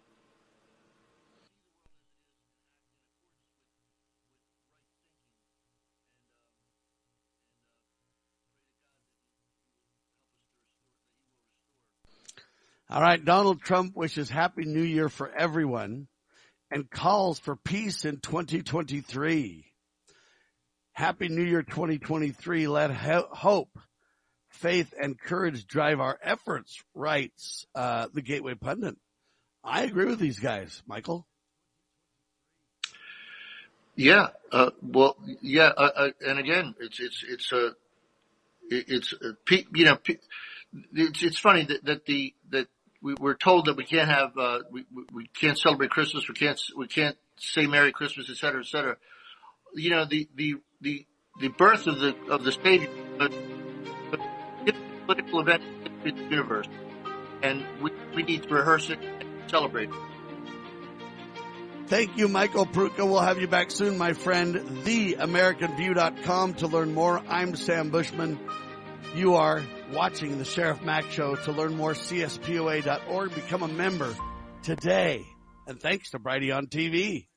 All right. Donald Trump wishes Happy New Year for everyone and calls for peace in twenty twenty-three. Happy New Year twenty twenty-three. Let ho- hope, faith, and courage drive our efforts, writes uh, the Gateway Pundit. I agree with these guys, Michael. Yeah. Uh, well, yeah. Uh, uh, and again, it's, it's, it's, uh, it, it's, uh, you know, it's, it's funny that, that the, that we, we're told that we can't have, uh, we, we can't celebrate Christmas. We can't, we can't say Merry Christmas, et cetera, et cetera. You know, the, the, the, the birth of the, of the Savior, uh, political event in the universe. And we, we need to rehearse it and celebrate it. Thank you, Michael Pruka. We'll have you back soon, my friend. the american view dot com to learn more. I'm Sam Bushman. You are watching the Sheriff Mack Show. To learn more, C S P O A dot org. Become a member today. And thanks to Brighteon T V.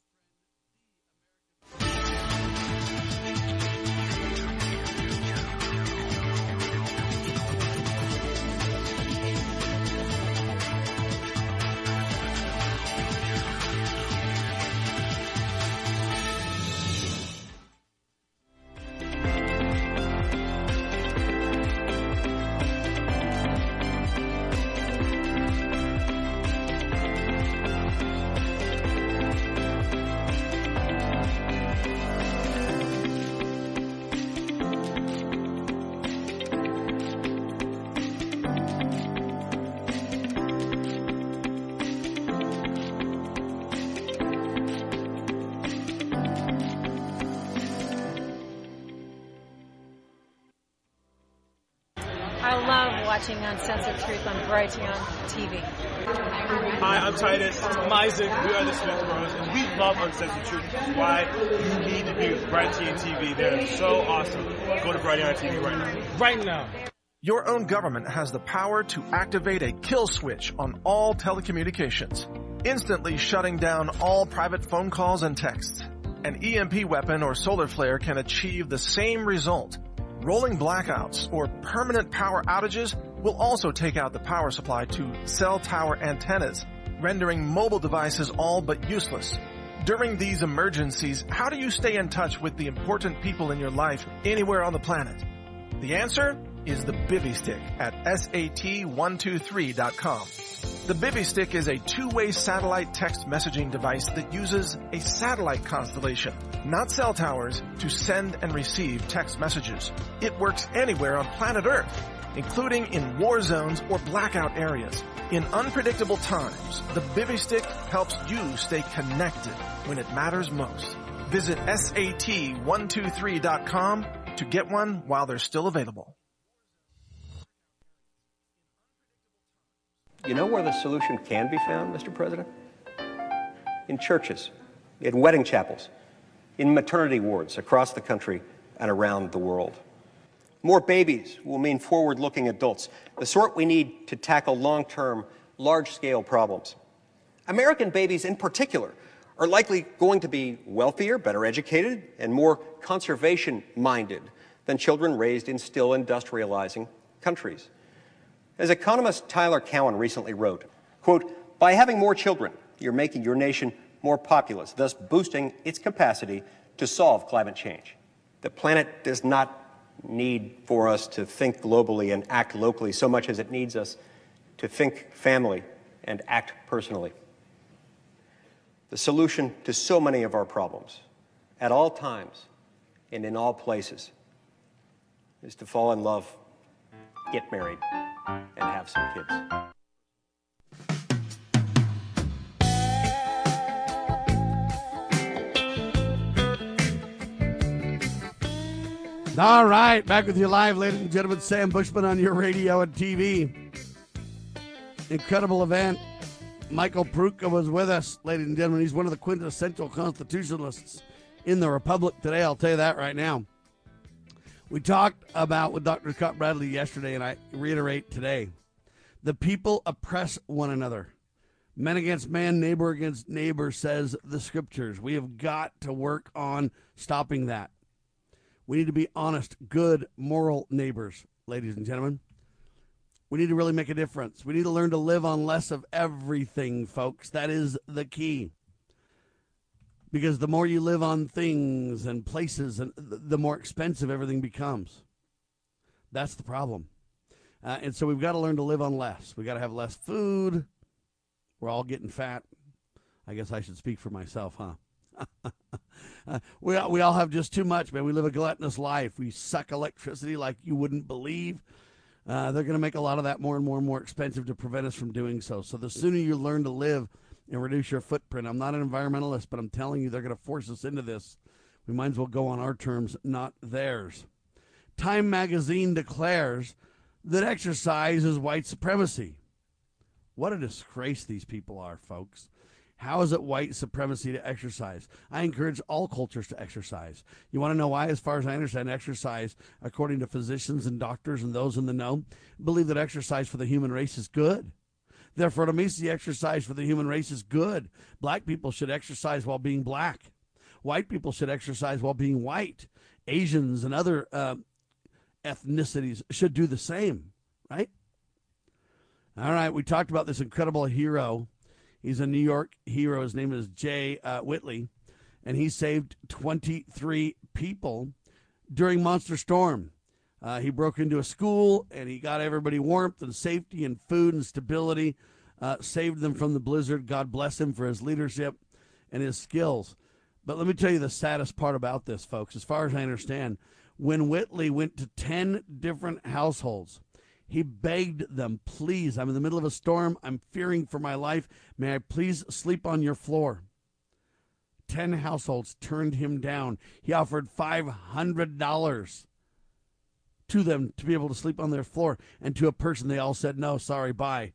Watching Uncensored Truth on Brighteon T V. Hi, I'm Titus. I'm Isaac. We are the Smith Bros, and we love Uncensored Truth. Why? You need to be with Brighteon T V. They're so awesome. Go to Brighteon T V right now. Right now. Your own government has the power to activate a kill switch on all telecommunications, instantly shutting down all private phone calls and texts. An E M P weapon or solar flare can achieve the same result. Rolling blackouts or permanent power outages will also take out the power supply to cell tower antennas, rendering mobile devices all but useless. During these emergencies, how do you stay in touch with the important people in your life anywhere on the planet? The answer is the Bivy Stick at S A T one two three dot com. The Bivy Stick is a two-way satellite text messaging device that uses a satellite constellation, not cell towers, to send and receive text messages. It works anywhere on planet Earth, including in war zones or blackout areas. In unpredictable times, the Bivy Stick helps you stay connected when it matters most. Visit S A T one two three dot com to get one while they're still available. You know where the solution can be found, Mister President? In churches, in wedding chapels, in maternity wards across the country and around the world. More babies will mean forward-looking adults, the sort we need to tackle long-term, large-scale problems. American babies in particular are likely going to be wealthier, better educated, and more conservation-minded than children raised in still industrializing countries. As economist Tyler Cowen recently wrote, quote, by having more children, you're making your nation more populous, thus boosting its capacity to solve climate change. The planet does not need for us to think globally and act locally so much as it needs us to think family and act personally. The solution to so many of our problems, at all times and in all places, is to fall in love, get married, and have some kids. All right, back with you live, ladies and gentlemen. Sam Bushman on your radio and T V. Incredible event. Michael Pruka was with us, ladies and gentlemen. He's one of the quintessential constitutionalists in the Republic today. I'll tell you that right now. We talked about with Doctor Scott Bradley yesterday, and I reiterate today. The people oppress one another. Men against man, neighbor against neighbor, says the scriptures. We have got to work on stopping that. We need to be honest, good, moral neighbors, ladies and gentlemen. We need to really make a difference. We need to learn to live on less of everything, folks. That is the key. Because the more you live on things and places, and the more expensive everything becomes. That's the problem. Uh, and so we've got to learn to live on less. We've got to have less food. We're all getting fat. I guess I should speak for myself, huh? uh, we, all, we all have just too much, man. We live a gluttonous life. We suck electricity like you wouldn't believe. Uh, they're going to make a lot of that more and more and more expensive to prevent us from doing so. So the sooner you learn to live and reduce your footprint. I'm not an environmentalist, but I'm telling you, they're going to force us into this. We might as well go on our terms, not theirs. Time magazine declares that exercise is white supremacy. What a disgrace these people are, folks. How is it white supremacy to exercise? I encourage all cultures to exercise. You want to know why? As far as I understand, exercise, according to physicians and doctors and those in the know, believe that exercise for the human race is good. Therefore, to me, the exercise for the human race is good. Black people should exercise while being black. White people should exercise while being white. Asians and other uh, ethnicities should do the same, right? All right, we talked about this incredible hero. He's a New York hero. His name is Jay uh, Whitley, and he saved twenty-three people during Monster Storm. Uh, he broke into a school, and he got everybody warmth and safety and food and stability, uh, saved them from the blizzard. God bless him for his leadership and his skills. But let me tell you the saddest part about this, folks. As far as I understand, when Whitley went to ten different households, he begged them, please, I'm in the middle of a storm. I'm fearing for my life. May I please sleep on your floor? Ten households turned him down. He offered five hundred dollars to them to be able to sleep on their floor. And to a person, they all said, no, sorry, bye.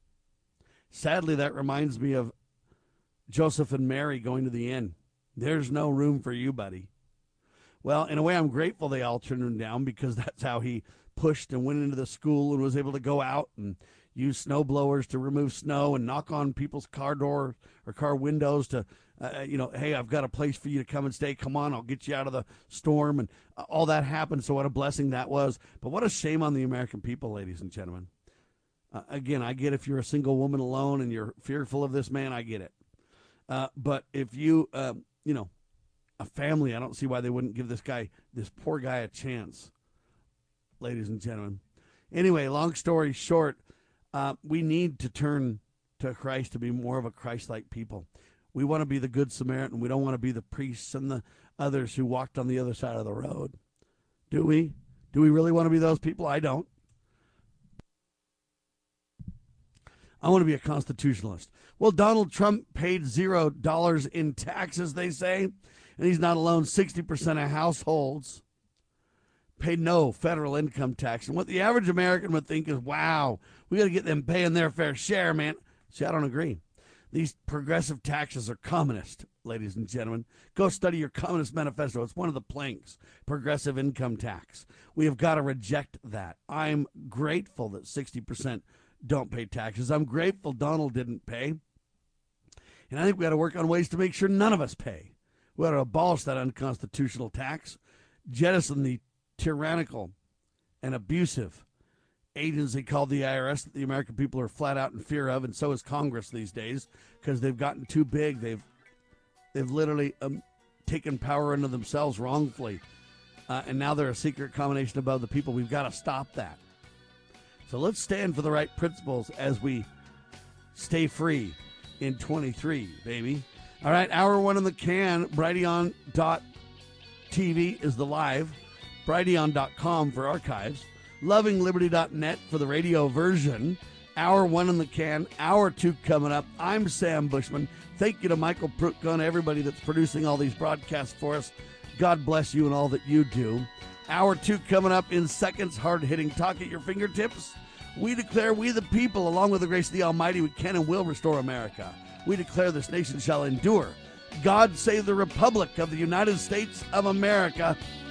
Sadly, that reminds me of Joseph and Mary going to the inn. There's no room for you, buddy. Well, in a way, I'm grateful they all turned him down, because that's how he pushed and went into the school and was able to go out and use snow blowers to remove snow and knock on people's car doors or car windows to, uh, you know, hey, I've got a place for you to come and stay. Come on, I'll get you out of the storm. And uh, all that happened. So what a blessing that was. But what a shame on the American people, ladies and gentlemen. Uh, again, I get if you're a single woman alone and you're fearful of this man, I get it. Uh, but if you, uh, you know, a family, I don't see why they wouldn't give this guy, this poor guy, a chance, ladies and gentlemen. Anyway, long story short, uh, we need to turn to Christ to be more of a Christ-like people. We want to be the Good Samaritan. We don't want to be the priests and the others who walked on the other side of the road. Do we? Do we really want to be those people? I don't. I want to be a constitutionalist. Well, Donald Trump paid zero dollars in taxes, they say, and he's not alone. sixty percent of households pay no federal income tax. And what the average American would think is, wow, we got to get them paying their fair share, man. See, I don't agree. These progressive taxes are communist, ladies and gentlemen. Go study your Communist Manifesto. It's one of the planks, progressive income tax. We have got to reject that. I'm grateful that sixty percent don't pay taxes. I'm grateful Donald didn't pay. And I think we got to work on ways to make sure none of us pay. We ought to abolish that unconstitutional tax, jettison the tyrannical and abusive agency called the I R S that the American people are flat out in fear of, and so is Congress these days, because they've gotten too big. They've they've literally um, taken power into themselves wrongfully, uh, and now they're a secret combination above the people. We've got to stop that. So let's stand for the right principles as we stay free in twenty-three, baby. All right, hour one in the can. Brighteon dot T V is the live. Brighteon dot com for archives. Loving Liberty dot net for the radio version. Hour one in the can. Hour two coming up. I'm Sam Bushman. Thank you to Michael Prutka and everybody that's producing all these broadcasts for us. God bless you and all that you do. Hour two coming up in seconds. Hard-hitting talk at your fingertips. We declare we the people, along with the grace of the Almighty, we can and will restore America. We declare this nation shall endure. God save the Republic of the United States of America.